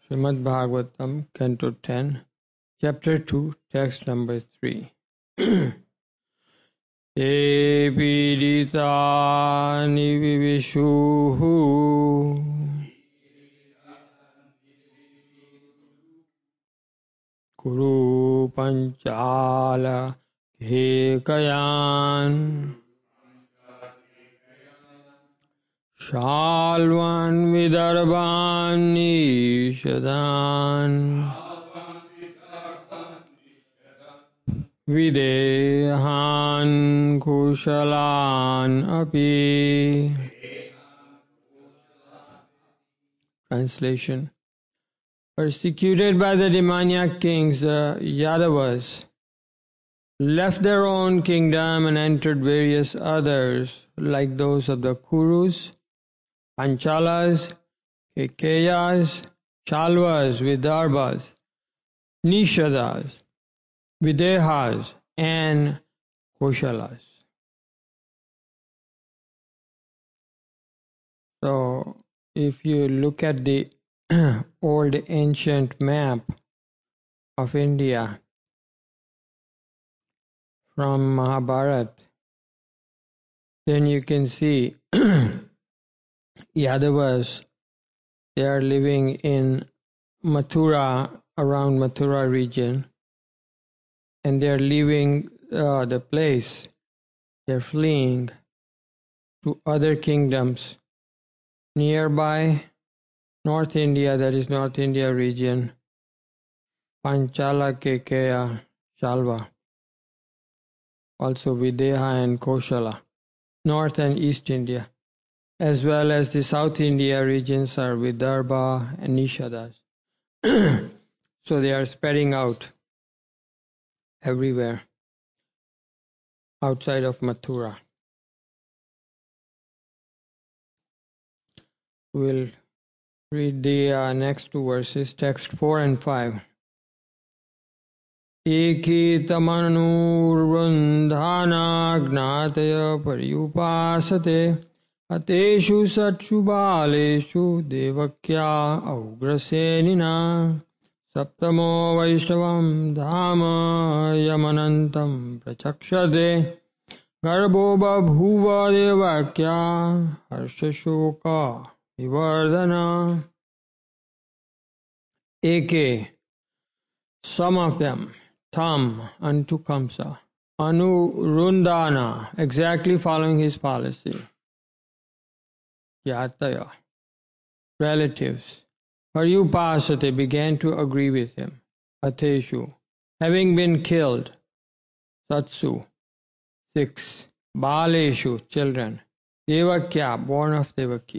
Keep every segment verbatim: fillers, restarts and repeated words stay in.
Srimad Bhagavatam, Canto ten, Chapter two, Text number three. Te pidita nivivishuhu kuru panchala khekayan shalvan vidarbhan nishadan Videhan kushalan api. Translation. Persecuted by the demoniac kings, the Yadavas left their own kingdom and entered various others, like those of the Kurus, Panchalas, Kekayas, Shalvas, Vidarbhas, Nishadas, Videhas, and Koshalas. So, if you look at the old ancient map of India from Mahabharata, then you can see Yadavas, they are living in Mathura, around Mathura region, and they are leaving uh, the place, they are fleeing to other kingdoms nearby North India, that is North India region, Panchala, Kekaya, Shalva, also Videha and Koshala, North and East India, as well as the South India regions are Vidarbha and Nishadas. So they are spreading out everywhere outside of Mathura. We'll read the uh, next two verses, text four and five. Eki tamanurvandhana gnataya paryupasate ateshu satchu baleshu devakya augrasenina saptamo vaishnavam dhama yamanantam prachakshade garbo babhuva devakya harshashoka vivardhana. Eke, some of them, tam, unto Kamsa, anurundana, exactly following his policy, yataya, relatives, paryupasate, began to agree with him, ateshu, having been killed, satsu, six, baleshu, children, devakya, born of Devaki,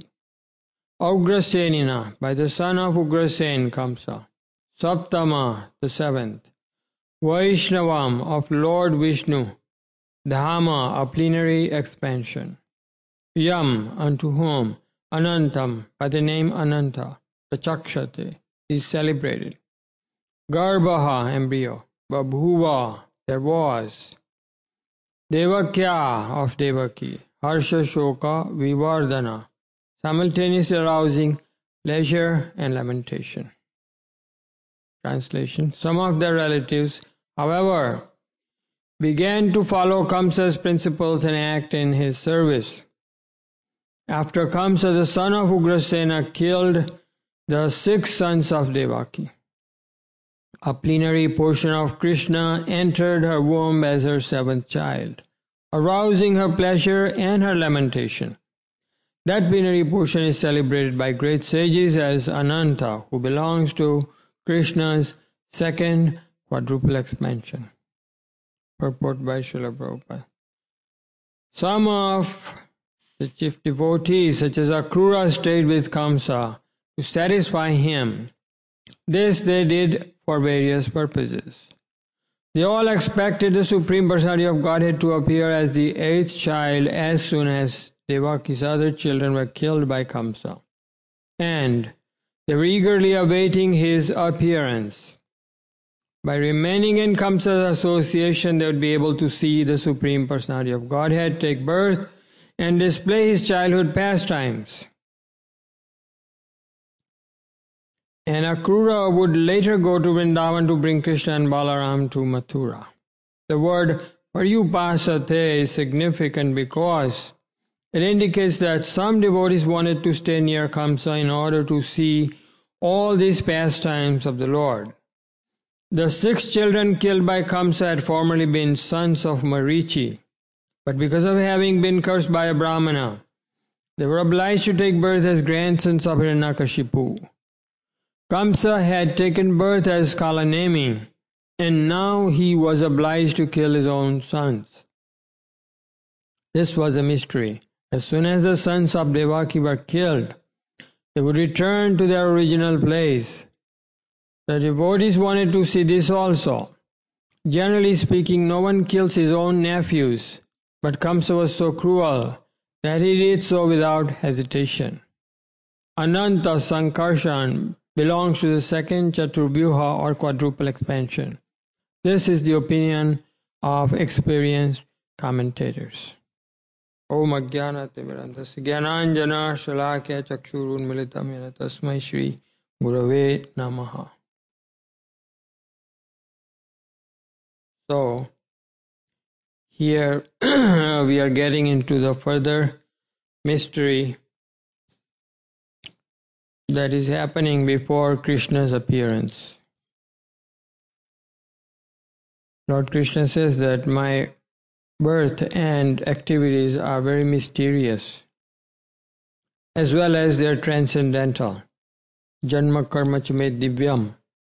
Ugrasenina, by the son of Ugrasen, Kamsa, Saptama, the seventh, Vaishnavam, of Lord Vishnu, Dhamma, a plenary expansion, Yam, unto whom, Anantam, by the name Ananta, Prachakshate, is celebrated, Garbha, embryo, Babhuva, there was, Devakya, of Devaki, Harsha Shoka, Vivardhana, simultaneously arousing pleasure and lamentation. Translation. Some of their relatives, however, began to follow Kamsa's principles and act in his service. After Kamsa, the son of Ugrasena, killed the six sons of Devaki, a plenary portion of Krishna entered her womb as her seventh child, arousing her pleasure and her lamentation. That plenary portion is celebrated by great sages as Ananta, who belongs to Krishna's second quadruple expansion. Purport by Srila Prabhupada. Some of the chief devotees, such as Akrura, stayed with Kamsa to satisfy him. This they did for various purposes. They all expected the Supreme Personality of Godhead to appear as the eighth child as soon as Devaki's other children were killed by Kamsa, and they were eagerly awaiting his appearance. By remaining in Kamsa's association, they would be able to see the Supreme Personality of Godhead take birth and display his childhood pastimes. And Akrura would later go to Vrindavan to bring Krishna and Balaram to Mathura. The word Pariyupasate is significant because it indicates that some devotees wanted to stay near Kamsa in order to see all these pastimes of the Lord. The six children killed by Kamsa had formerly been sons of Marichi, but because of having been cursed by a Brahmana, they were obliged to take birth as grandsons of Hiranyakashipu. Kamsa had taken birth as Kalanemi, and now he was obliged to kill his own sons. This was a mystery. As soon as the sons of Devaki were killed, they would return to their original place. The devotees wanted to see this also. Generally speaking, no one kills his own nephews, but Kamsa was so cruel that he did so without hesitation. Ananta Sankarshan belongs to the second Chaturvyuha or quadruple expansion. This is the opinion of experienced commentators. Om Ajnana Timirandasya Jnananjana Shalakya Chakshurun Militam Yena Tasmai Shri Gurave Namaha. So, here we are getting into the further mystery that is happening before Krishna's appearance. Lord Krishna says that my birth and activities are very mysterious, as well as they are transcendental. Janma karma chame divyam.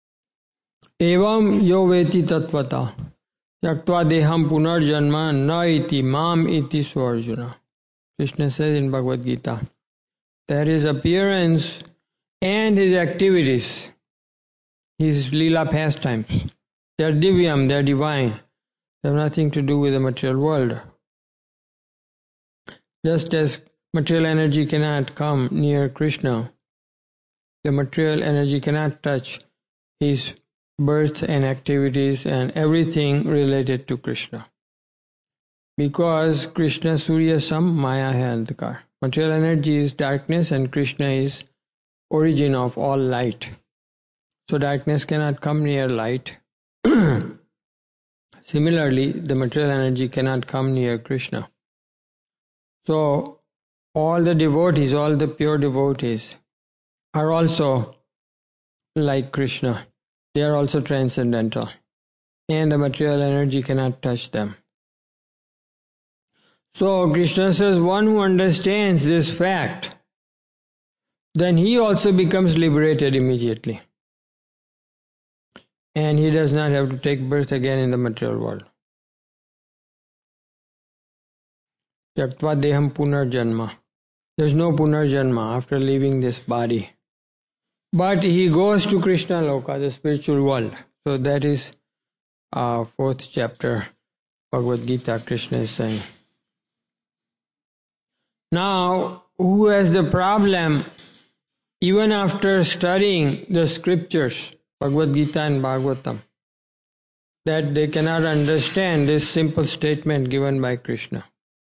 Evam yo veti tatvata. Yaktva deham punarjanma na iti mam iti swarjuna. Krishna says in Bhagavad Gita that his appearance and his activities, his lila pastimes, they are divyam, they are divine. They have nothing to do with the material world. Just as material energy cannot come near Krishna, the material energy cannot touch his birth and activities and everything related to Krishna. Because Krishna Surya Sam Maya hai Andhakar. Material energy is darkness and Krishna is origin of all light. So darkness cannot come near light. Similarly, the material energy cannot come near Krishna. So all the devotees, all the pure devotees are also like Krishna. They are also transcendental. And the material energy cannot touch them. So Krishna says, one who understands this fact, then he also becomes liberated immediately. And he does not have to take birth again in the material world. Yaktva deham punarjanma. There's no punarjanma after leaving this body. But he goes to Krishna Loka, the spiritual world. So that is uh, fourth chapter, Bhagavad Gita, Krishna is saying. Now, who has the problem, even after studying the scriptures, Bhagavad Gita and Bhagavatam, that they cannot understand this simple statement given by Krishna?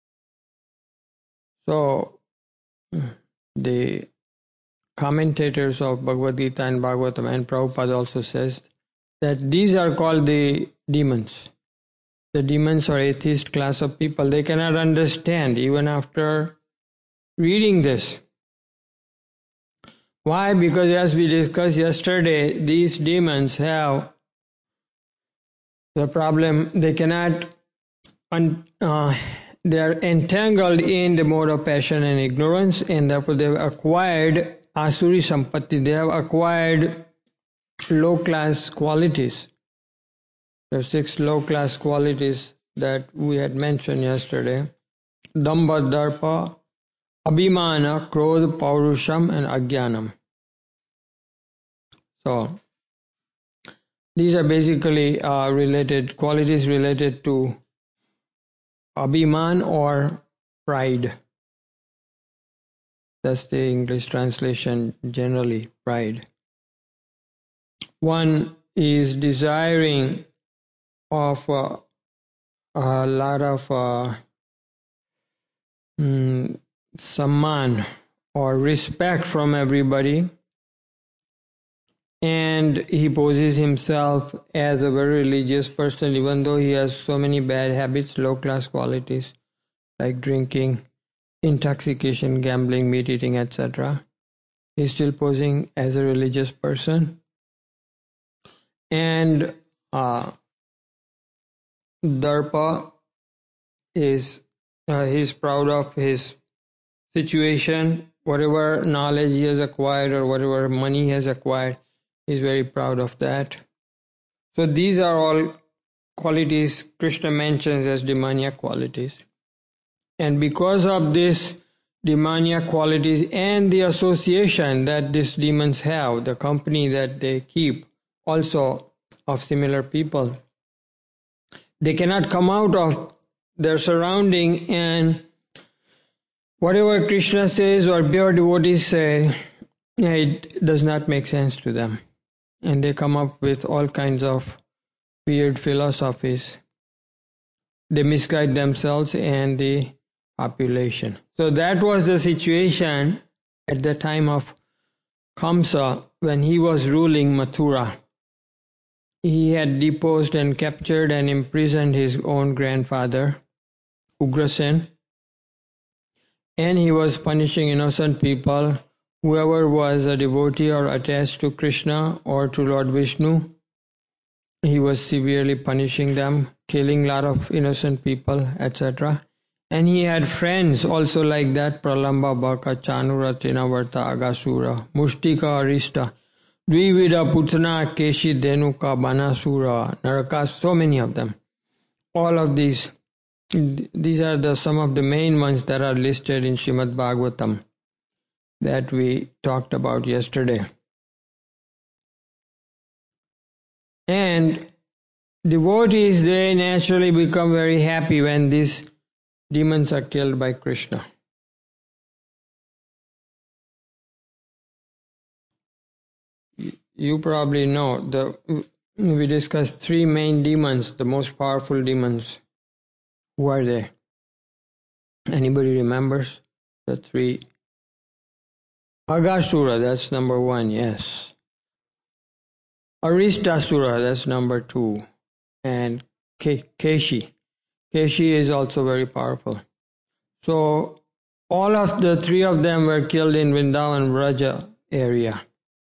So, the commentators of Bhagavad Gita and Bhagavatam and Prabhupada also says that these are called the demons. The demons are atheist class of people. They cannot understand even after reading this. Why? Because as we discussed yesterday, these demons have the problem, they cannot, uh, they are entangled in the mode of passion and ignorance, and therefore they have acquired asuri sampatti, they have acquired low class qualities. There are six low class qualities that we had mentioned yesterday. Damba, Darpa, Abhimana, Krodha, Paurusham, and Ajnanam. So, these are basically uh, related, qualities related to Abhiman or pride. That's the English translation generally, pride. One is desiring of uh, a lot of uh, mm, samman or respect from everybody, and he poses himself as a very religious person, even though he has so many bad habits, low-class qualities like drinking, intoxication, gambling, meat eating, et cetera. He's still posing as a religious person. And uh, Darpa is, uh, he's proud of his situation, whatever knowledge he has acquired or whatever money he has acquired, he's very proud of that. So these are all qualities Krishna mentions as demoniac qualities. And because of this demoniac qualities and the association that these demons have, the company that they keep also of similar people, they cannot come out of their surrounding, and whatever Krishna says or pure devotees say, it does not make sense to them. And they come up with all kinds of weird philosophies. They misguide themselves and the population. So that was the situation at the time of Kamsa when he was ruling Mathura. He had deposed and captured and imprisoned his own grandfather, Ugrasen, and he was punishing innocent people, whoever was a devotee or attached to Krishna or to Lord Vishnu. He was severely punishing them, killing a lot of innocent people, et cetera. And he had friends also like that, Pralamba, Baka, Chanura, Trinavarta, Agasura, Mushtika, Arista, Dvivida, Putana, Keshi, Denuka, Banasura, Naraka, so many of them. All of these, these are the some of the main ones that are listed in Srimad Bhagavatam that we talked about yesterday. And devotees, they naturally become very happy when these demons are killed by Krishna. You probably know, the we discussed three main demons, the most powerful demons. Who are they? Anybody remembers the three? Agasura, that's number one, yes. Aristasura, that's number two. And Keshi. Keshi is also very powerful. So all of the three of them were killed in Vrindavan Vraja area.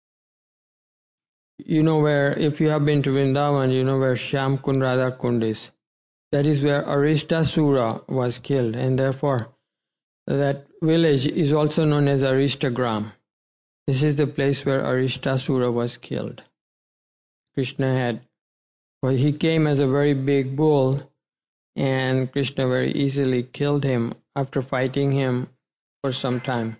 You know where, if you have been to Vrindavan, you know where Shyam Kund Radha Kund is. That is where Aristasura was killed, and therefore that village is also known as Aristagram. This is the place where Aristasura was killed. Krishna had, well, he came as a very big bull, and Krishna very easily killed him after fighting him for some time.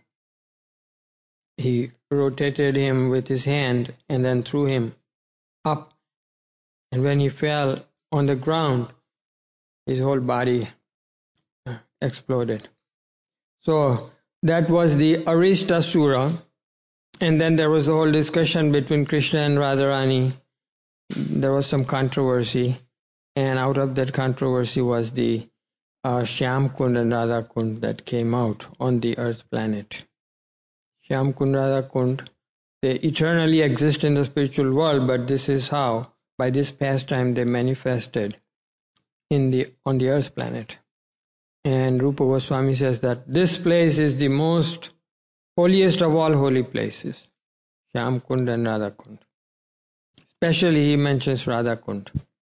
He rotated him with his hand and then threw him up. And when he fell on the ground, his whole body exploded. So that was the Aristasura. And then there was the whole discussion between Krishna and Radharani. There was some controversy. And out of that controversy was the uh, Shyam Kund and Radha Kund that came out on the earth planet. Shyam Kund, Radha Kund, they eternally exist in the spiritual world, but this is how, by this pastime, they manifested in the on the earth planet. And Rupa Goswami says that this place is the most holiest of all holy places, Shyam Kund and Radha Kund. Especially he mentions Radha Kund.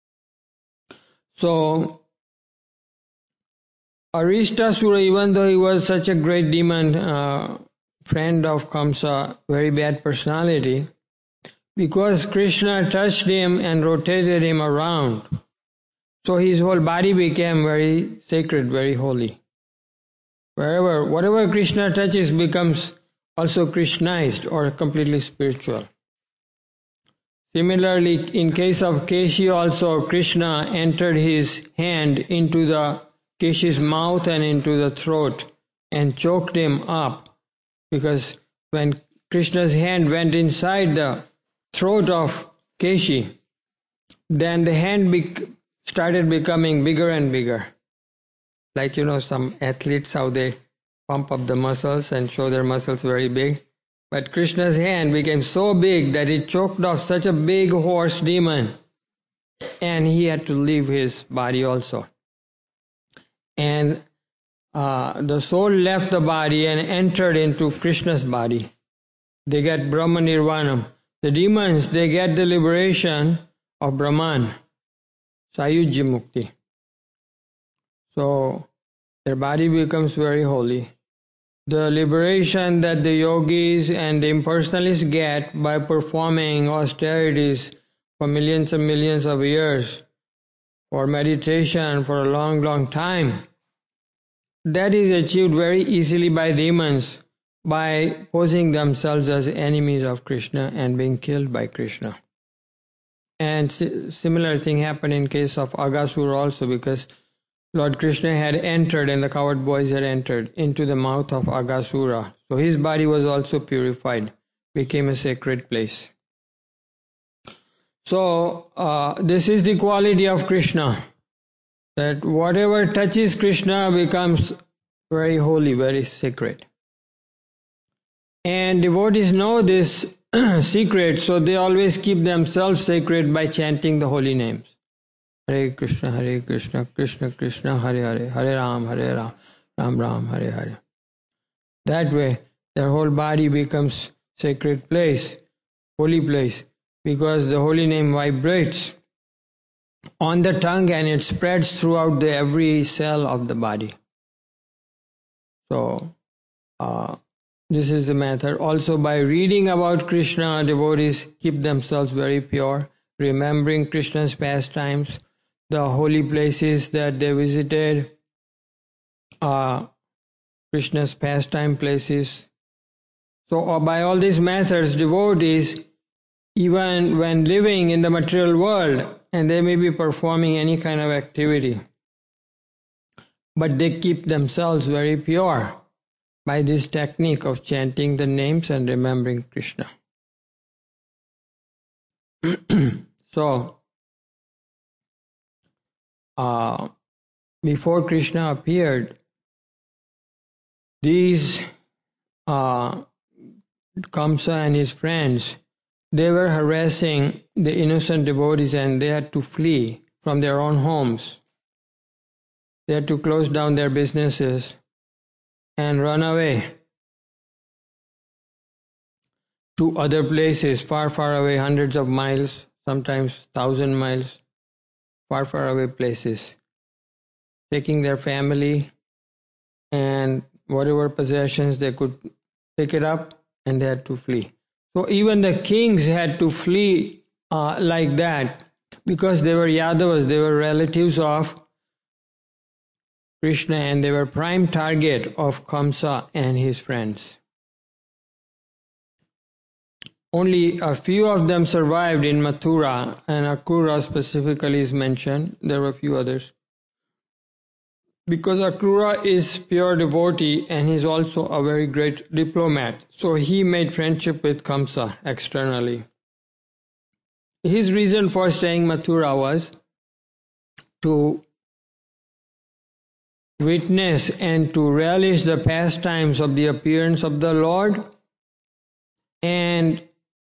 So, Aristasura, even though he was such a great demon, uh, friend of Kamsa, very bad personality, because Krishna touched him and rotated him around, so his whole body became very sacred, very holy. Wherever, whatever Krishna touches becomes also Krishnized or completely spiritual. Similarly, in case of Keshi also, Krishna entered his hand into the Keshi's mouth and into the throat and choked him up, because when Krishna's hand went inside the throat of Keshi, then the hand be- started becoming bigger and bigger. Like, you know, some athletes, how they pump up the muscles and show their muscles very big. But Krishna's hand became so big that it choked off such a big horse demon, and he had to leave his body also. And uh, the soul left the body and entered into Krishna's body. They get Brahma Nirvanam. The demons, they get the liberation of Brahman, Sayujya Mukti. So their body becomes very holy. The liberation that the yogis and the impersonalists get by performing austerities for millions and millions of years, for meditation for a long, long time, that is achieved very easily by demons by posing themselves as enemies of Krishna and being killed by Krishna. And similar thing happened in case of Aghasura also, because Lord Krishna had entered and the coward boys had entered into the mouth of Aghasura. So his body was also purified, became a sacred place. So uh, this is the quality of Krishna, that whatever touches Krishna becomes very holy, very sacred. And devotees know this secret, so they always keep themselves sacred by chanting the holy names. Hare Krishna, Hare Krishna, Krishna Krishna, Hare Hare, Hare Ram, Hare Ram, Ram Ram, Hare Hare. That way, their whole body becomes sacred place, holy place, because the holy name vibrates on the tongue and it spreads throughout the every cell of the body. So, uh, this is the method. Also, by reading about Krishna, devotees keep themselves very pure, remembering Krishna's pastimes, the holy places that they visited, uh, Krishna's pastime places. So uh, by all these methods, devotees, even when living in the material world, and they may be performing any kind of activity, but they keep themselves very pure by this technique of chanting the names and remembering Krishna. So, Uh, before Krishna appeared, these uh, Kamsa and his friends, they were harassing the innocent devotees and they had to flee from their own homes. They had to close down their businesses and run away to other places, far, far away, hundreds of miles, sometimes thousand miles. Far, far away places, taking their family and whatever possessions they could pick it up, and they had to flee. So even the kings had to flee uh, like that, because they were Yadavas, they were relatives of Krishna, and they were prime target of Kamsa and his friends. Only a few of them survived in Mathura, and Akrura specifically is mentioned. There were a few others. Because Akrura is pure devotee and he is also a very great diplomat, so he made friendship with Kamsa externally. His reason for staying Mathura was to witness and to relish the pastimes of the appearance of the Lord, and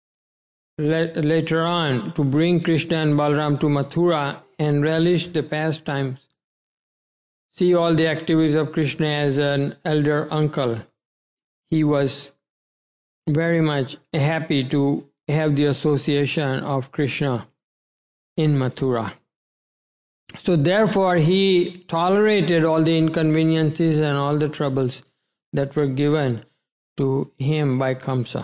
later on to bring Krishna and Balaram to Mathura and relish the pastimes. See all the activities of Krishna as an elder uncle. He was very much happy to have the association of Krishna in Mathura. So therefore he tolerated all the inconveniences and all the troubles that were given to him by Kamsa.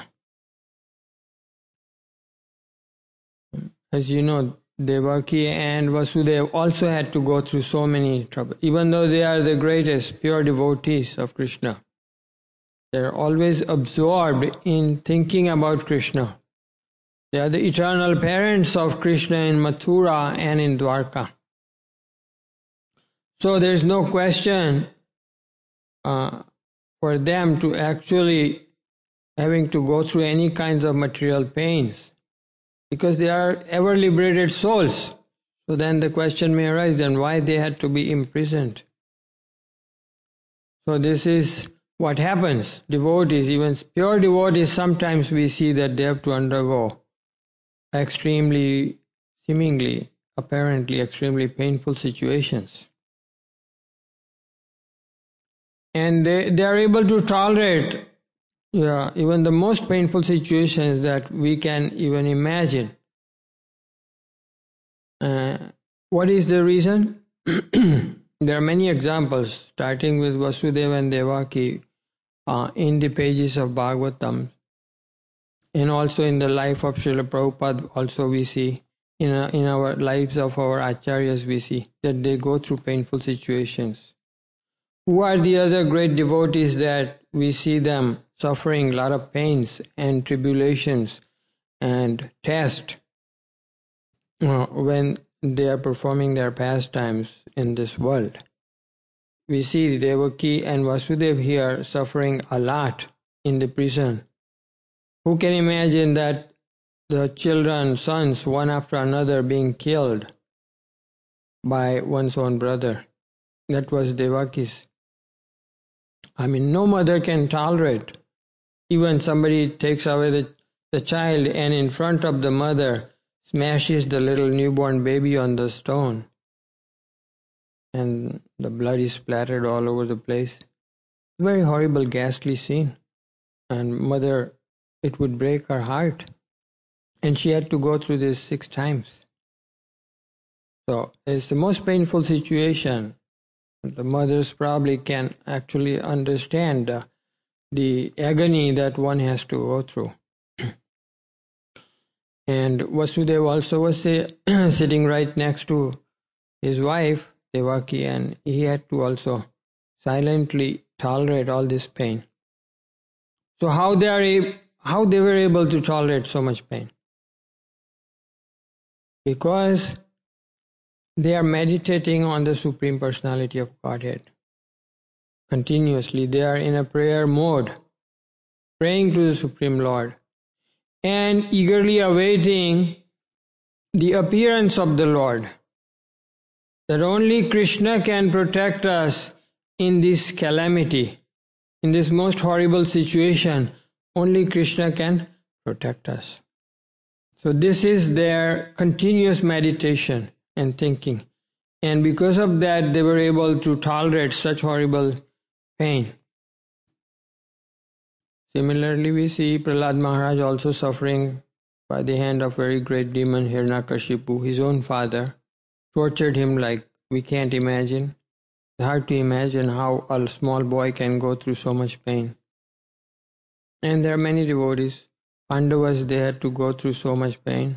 As you know, Devaki and Vasudeva also had to go through so many troubles. Even though they are the greatest pure devotees of Krishna, they are always absorbed in thinking about Krishna. They are the eternal parents of Krishna in Mathura and in Dwarka. So there is no question uh, for them to actually having to go through any kinds of material pains, because they are ever liberated souls. So then the question may arise, then why they had to be imprisoned? So this is what happens? Devotees, even pure devotees, sometimes we see that they have to undergo extremely, seemingly, apparently extremely painful situations. And they, they are able to tolerate yeah, even the most painful situations that we can even imagine. Uh, what is the reason? There are many examples, starting with Vasudeva and Devaki uh, in the pages of Bhagavatam, and also in the life of Srila Prabhupada. Also, we see in our, in our lives of our acharyas, we see that they go through painful situations. Who are the other great devotees that we see them suffering a lot of pains and tribulations and tests uh, when they are performing their pastimes in this world? We see Devaki and Vasudeva here suffering a lot in the prison. Who can imagine that the children, sons, one after another being killed by one's own brother? That was Devaki's. I mean, no mother can tolerate. Even somebody takes away the, the child and in front of the mother smashes the little newborn baby on the stone. And the blood is splattered all over the place. Very horrible, ghastly scene. And mother, it would break her heart. And she had to go through this six times. So it's the most painful situation. The mothers probably can actually understand uh, the agony that one has to go through. And Vasudeva also was say, sitting right next to his wife, Devaki, and he had to also silently tolerate all this pain. So how they are how they were able to tolerate so much pain? Because they are meditating on the Supreme Personality of Godhead. Continuously, they are in a prayer mode, praying to the Supreme Lord, and eagerly awaiting the appearance of the Lord. That only Krishna can protect us in this calamity, in this most horrible situation. Only Krishna can protect us. So this is their continuous meditation and thinking. And because of that, they were able to tolerate such horrible pain. Similarly, we see Prahlad Maharaj also suffering by the hand of very great demon Hiranyakashipu. His own father tortured him like we can't imagine. It's hard to imagine how a small boy can go through so much pain. And there are many devotees. Pandavas, they had to go through so much pain.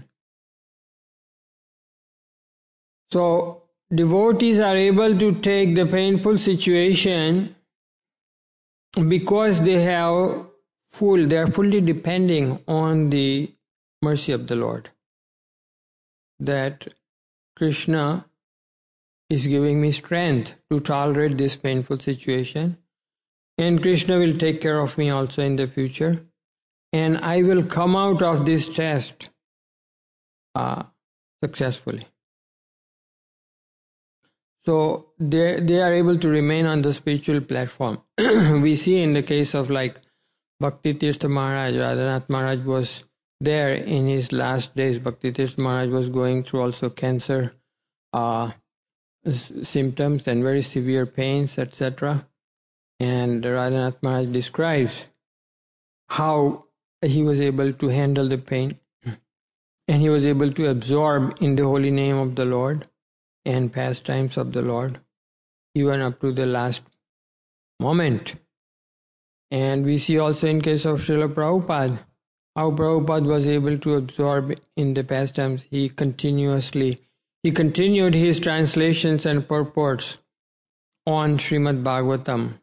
So, devotees are able to take the painful situation because they have full, they are fully depending on the mercy of the Lord. That Krishna is giving me strength to tolerate this painful situation, and Krishna will take care of me also in the future, and I will come out of this test uh, successfully. So they, they are able to remain on the spiritual platform. We see in the case of like Bhakti Tirtha Maharaj, Radhanath Maharaj was there in his last days. Bhakti Tirtha Maharaj was going through also cancer uh, symptoms and very severe pains, et cetera. And Radhanath Maharaj describes how he was able to handle the pain, and he was able to absorb in the holy name of the Lord and pastimes of the Lord, even up to the last moment. And we see also in case of Srila Prabhupada, how Prabhupada was able to absorb in the pastimes. He continuously, he continued his translations and purports on Srimad Bhagavatam.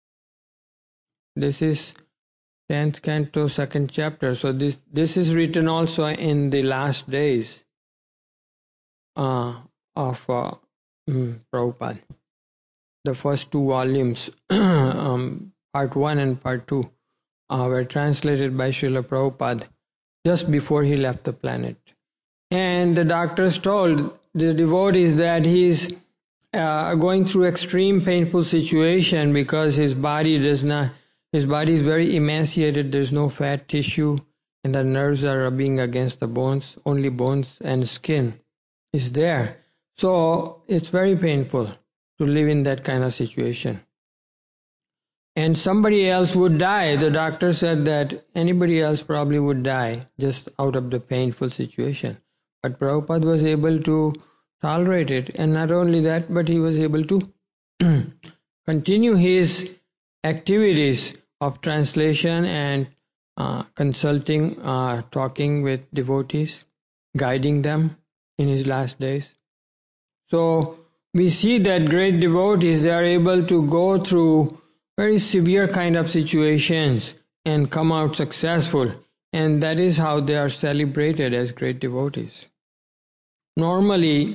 This is tenth canto, second chapter. So this, this is written also in the last days uh, of uh, mm, Prabhupada. The first two volumes, um, part one and part two, uh, were translated by Srila Prabhupada just before he left the planet. And the doctors told the devotees that he is uh, going through extreme painful situation because his body does not His body is very emaciated, there's no fat tissue, and the nerves are rubbing against the bones, only bones and skin is there. So it's very painful to live in that kind of situation. And somebody else would die. The doctor said that anybody else probably would die just out of the painful situation. But Prabhupada was able to tolerate it. And not only that, but he was able to continue his activities of translation and uh, consulting, uh, talking with devotees, guiding them in his last days. So we see that great devotees, they are able to go through very severe kind of situations and come out successful, and that is how they are celebrated as great devotees. Normally,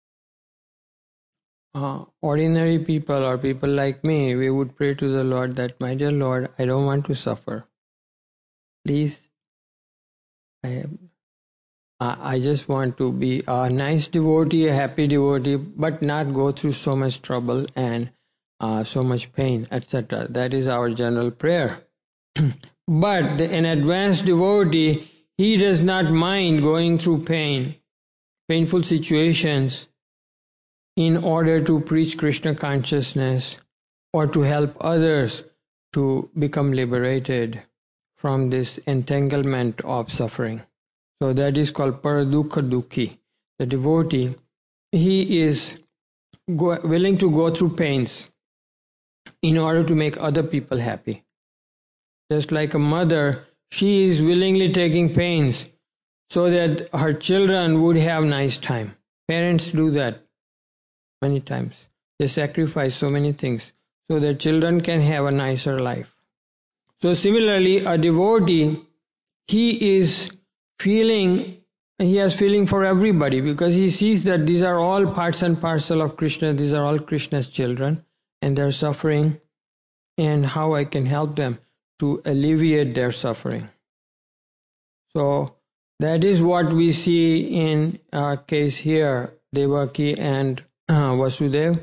uh, ordinary people or people like me, we would pray to the Lord that, my dear Lord, I don't want to suffer. Please, I, I just want to be a nice devotee, a happy devotee, but not go through so much trouble and Uh, so much pain, et cetera. That is our general prayer. But the, an advanced devotee, he does not mind going through pain, painful situations, in order to preach Krishna consciousness or to help others to become liberated from this entanglement of suffering. So that is called paradukha dukhi. The devotee, he is go, willing to go through pains in order to make other people happy. Just like a mother, she is willingly taking pains so that her children would have nice time. Parents do that many times. They sacrifice so many things so that children can have a nicer life. So similarly, a devotee, he is feeling, he has feeling for everybody because he sees that these are all parts and parcel of Krishna, these are all Krishna's children, and they're suffering, and how I can help them to alleviate their suffering. So that is what we see in our case here, Devaki and uh, Vasudev.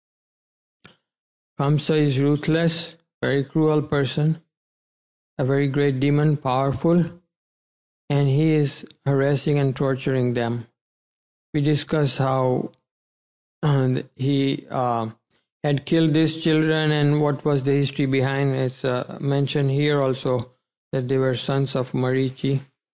Kamsa is ruthless, very cruel person, a very great demon, powerful, and he is harassing and torturing them. We discuss how uh, he uh, had killed these children and what was the history behind. It's uh, mentioned here also that they were sons of Marichi,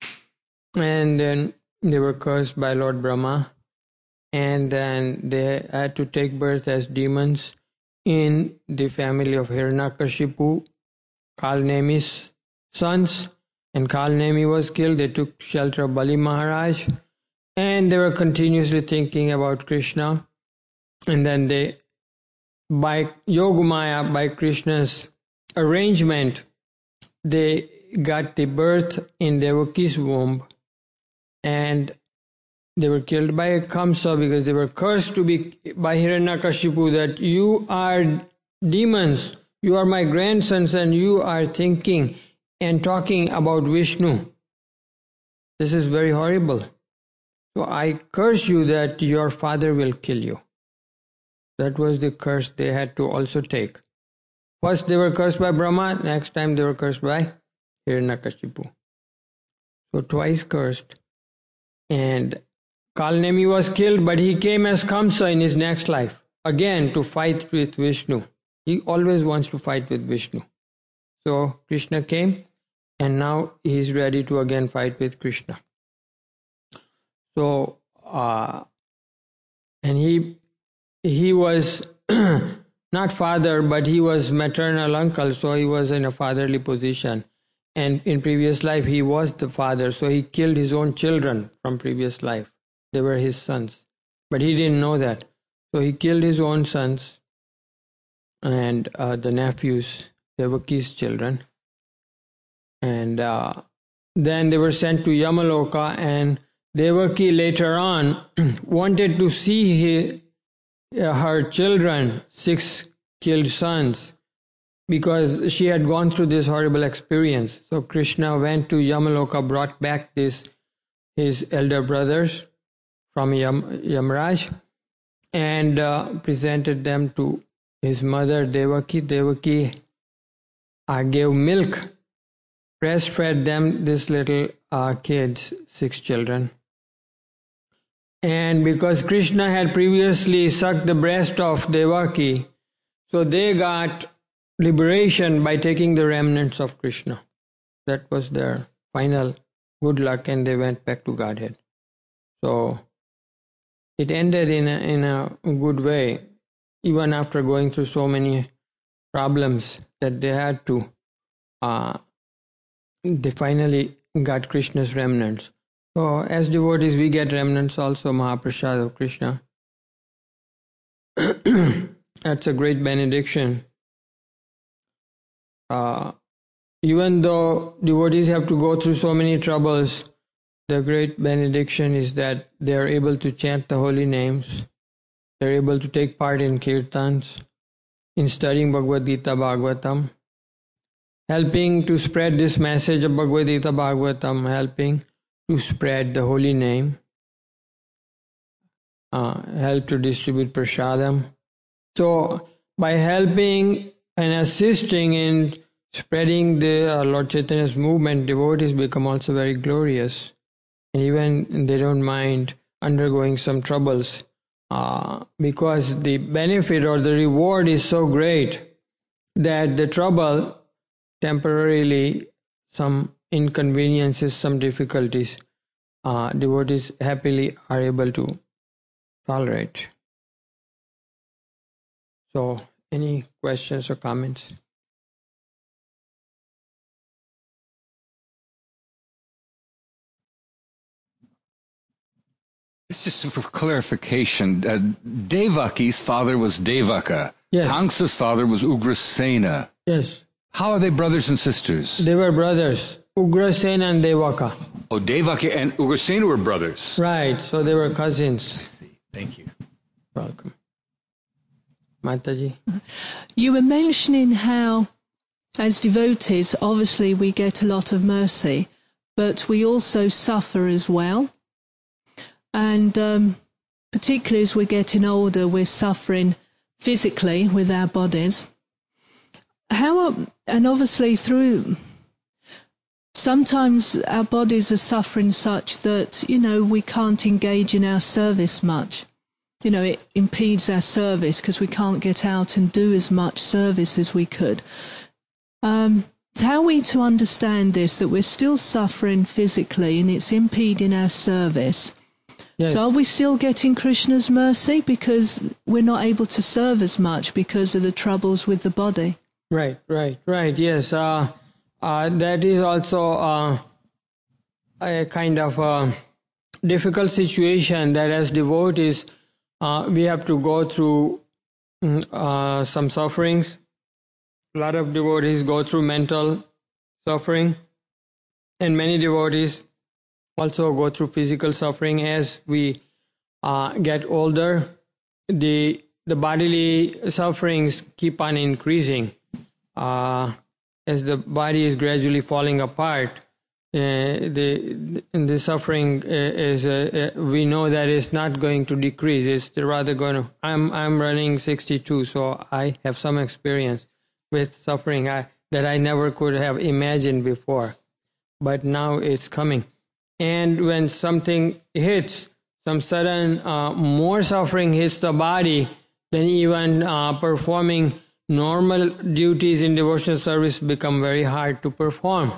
and then they were cursed by Lord Brahma, and then they had to take birth as demons in the family of Hiranyakashipu, Kalnemi's sons, and Kalnemi was killed. They took shelter of Bali Maharaj, and they were continuously thinking about Krishna, and then they, by Yogamaya, by Krishna's arrangement, they got the birth in Devaki's womb, and they were killed by Kamsa because they were cursed to be by Hiranyakashipu that you are demons, you are my grandsons, and you are thinking and talking about Vishnu. This is very horrible. So I curse you that your father will kill you. That was the curse they had to also take. First they were cursed by Brahma, next time they were cursed by Hiranyakashipu. So twice cursed. And Kalnemi was killed, but he came as Kamsa in his next life, again to fight with Vishnu. He always wants to fight with Vishnu. So Krishna came, and now he is ready to again fight with Krishna. So, uh, and he he was not father, but he was maternal uncle, so he was in a fatherly position. And in previous life, he was the father, so he killed his own children from previous life. They were his sons. But he didn't know that. So he killed his own sons and uh, the nephews, Devaki's children. And uh, then they were sent to Yamaloka, and Devaki later on wanted to see his, uh, her children, six killed sons, because she had gone through this horrible experience. So Krishna went to Yamaloka, brought back this his elder brothers from Yam, Yamraj, and uh, presented them to his mother Devaki. Devaki uh, gave milk, breastfed them, this little uh, kids, six children. And because Krishna had previously sucked the breast of Devaki, so they got liberation by taking the remnants of Krishna. That was their final good luck, and they went back to Godhead. So it ended in a, in a good way, even after going through so many problems that they had to. Uh, they finally got Krishna's remnants. So as devotees, we get remnants also, Mahaprasad of Krishna. That's a great benediction. Uh, even though devotees have to go through so many troubles, the great benediction is that they are able to chant the holy names, they are able to take part in kirtans, in studying Bhagavad Gita Bhagavatam, helping to spread this message of Bhagavad Gita Bhagavatam, helping to spread the holy name, uh, help to distribute prasadam. So by helping and assisting in spreading the uh, Lord Chaitanya's movement, devotees become also very glorious. And even they don't mind undergoing some troubles uh, because the benefit or the reward is so great that the trouble temporarily, some inconveniences, some difficulties, uh, devotees happily are able to tolerate. So, any questions or comments? It's just for clarification. Uh, Devaki's father was Devaka. Yes. Kamsa's father was Ugrasena. Yes. How are they brothers and sisters? They were brothers, Ugrasena and Devaka. Oh, Devaki and Ugrasena were brothers. Right, so they were cousins. I see. Thank you. Welcome. Mataji. You were mentioning how, as devotees, obviously we get a lot of mercy, but we also suffer as well. And um, particularly as we're getting older, we're suffering physically with our bodies. How are, and obviously through, sometimes our bodies are suffering such that, you know, we can't engage in our service much. You know, it impedes our service because we can't get out and do as much service as we could. Um, how are we to understand this, that we're still suffering physically and it's impeding our service? Yes. So are we still getting Krishna's mercy because we're not able to serve as much because of the troubles with the body? Right, right, right, yes. Uh, uh, that is also uh, a kind of a difficult situation that as devotees uh, we have to go through uh, some sufferings. A lot of devotees go through mental suffering, and many devotees also go through physical suffering. As we uh, get older, the the bodily sufferings keep on increasing. Uh, as the body is gradually falling apart, uh, the the suffering is uh, uh, we know that it's not going to decrease. It's rather going to. I'm I'm running sixty-two, so I have some experience with suffering I, that I never could have imagined before, but now it's coming. And when something hits, some sudden uh, more suffering hits the body, then even uh, performing normal duties in devotional service become very hard to perform.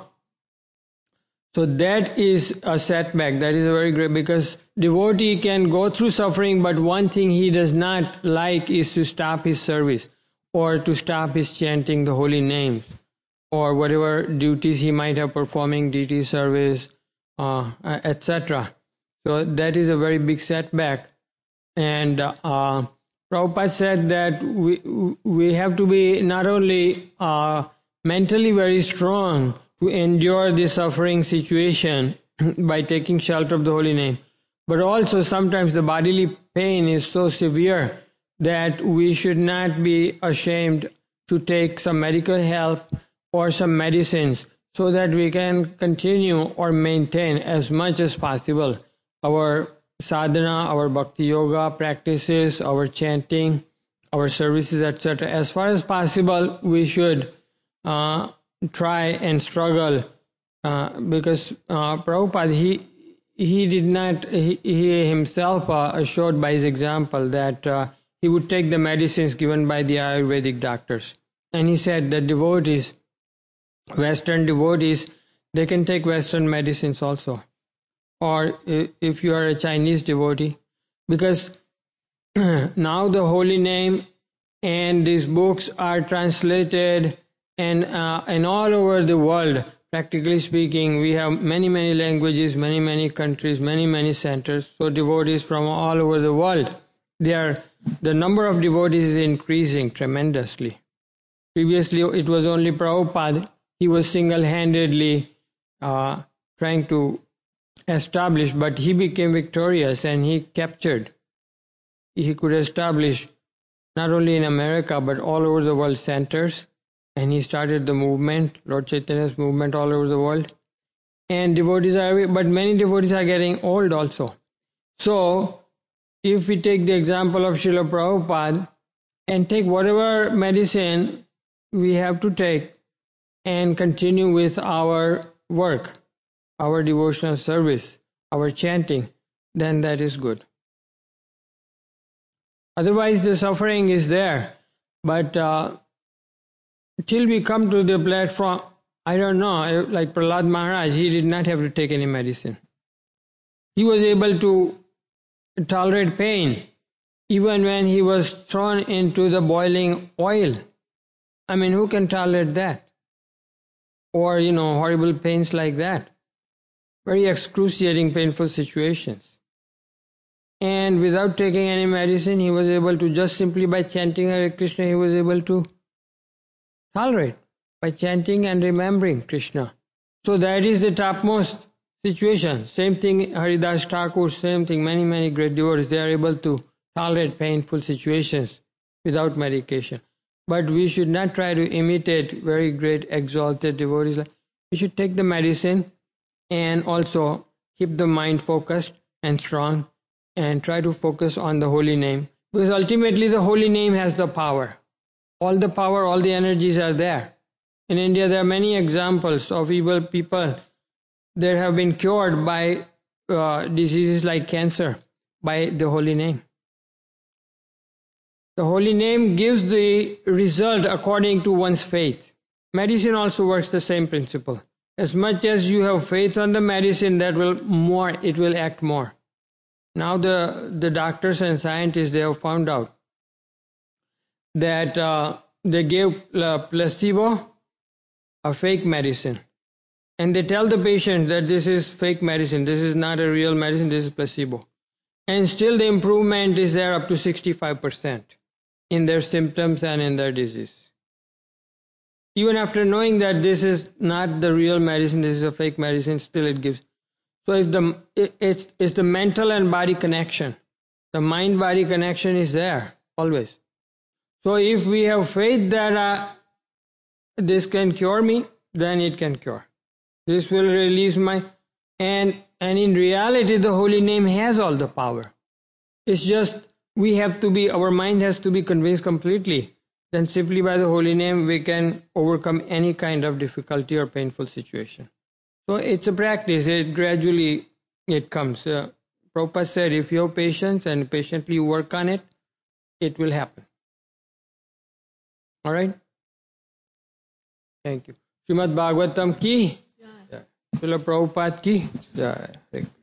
So that is a setback. That is a very great, because devotee can go through suffering, but one thing he does not like is to stop his service or to stop his chanting the holy names or whatever duties he might have performing, deity service, uh, et cetera. So that is a very big setback. And uh, Prabhupada said that we we have to be not only uh, mentally very strong to endure the suffering situation by taking shelter of the holy name, but also sometimes the bodily pain is so severe that we should not be ashamed to take some medical help or some medicines so that we can continue or maintain as much as possible our sadhana, our bhakti yoga practices, our chanting, our services, et cetera. As far as possible, we should uh, try and struggle uh, because uh, Prabhupada, he he did not, he, he himself uh, showed by his example that uh, he would take the medicines given by the Ayurvedic doctors. And he said that devotees, Western devotees, they can take Western medicines also. Or if you are a Chinese devotee, because now the holy name and these books are translated and uh, and all over the world. Practically speaking, we have many, many languages, many, many countries, many, many centers. So devotees from all over the world, they are, the number of devotees is increasing tremendously. Previously, it was only Prabhupada. He was single-handedly uh, trying to establish, but he became victorious and he captured. He could establish not only in America, but all over the world centers. And he started the movement, Lord Chaitanya's movement all over the world. And devotees are, but many devotees are getting old also. So, if we take the example of Srila Prabhupada and take whatever medicine we have to take and continue with our work, our devotional service, our chanting, then that is good. Otherwise, the suffering is there. But uh, till we come to the platform, I don't know, like Prahlad Maharaj, he did not have to take any medicine. He was able to tolerate pain even when he was thrown into the boiling oil. I mean, who can tolerate that? Or, you know, horrible pains like that. Very excruciating, painful situations. And without taking any medicine, he was able to, just simply by chanting Hare Krishna, he was able to tolerate by chanting and remembering Krishna. So that is the topmost situation. Same thing, Haridas Thakur, same thing, many, many great devotees, they are able to tolerate painful situations without medication. But we should not try to imitate very great exalted devotees. We should take the medicine and also keep the mind focused and strong and try to focus on the holy name. Because ultimately the holy name has the power. All the power, all the energies are there. In India, there are many examples of evil people that have been cured by uh, diseases like cancer by the holy name. The holy name gives the result according to one's faith. Medicine also works the same principle. As much as you have faith on the medicine, that will more, it will act more. Now the, the doctors and scientists, they have found out that uh, they gave uh, placebo, a fake medicine. And they tell the patient that this is fake medicine, this is not a real medicine, this is placebo. And still the improvement is there up to sixty-five percent in their symptoms and in their disease. Even after knowing that this is not the real medicine, this is a fake medicine, still it gives. So if the it, it's, it's the mental and body connection. The mind-body connection is there, always. So if we have faith that uh, this can cure me, then it can cure. This will release my... And, and in reality, the holy name has all the power. It's just we have to be, our mind has to be convinced completely. Then simply by the holy name, we can overcome any kind of difficulty or painful situation. So it's a practice. It gradually, it comes. Uh, Prabhupada said, if you have patience and patiently work on it, it will happen. All right? Thank you. Srimad Bhagavatam ki, Srila Prabhupada ki.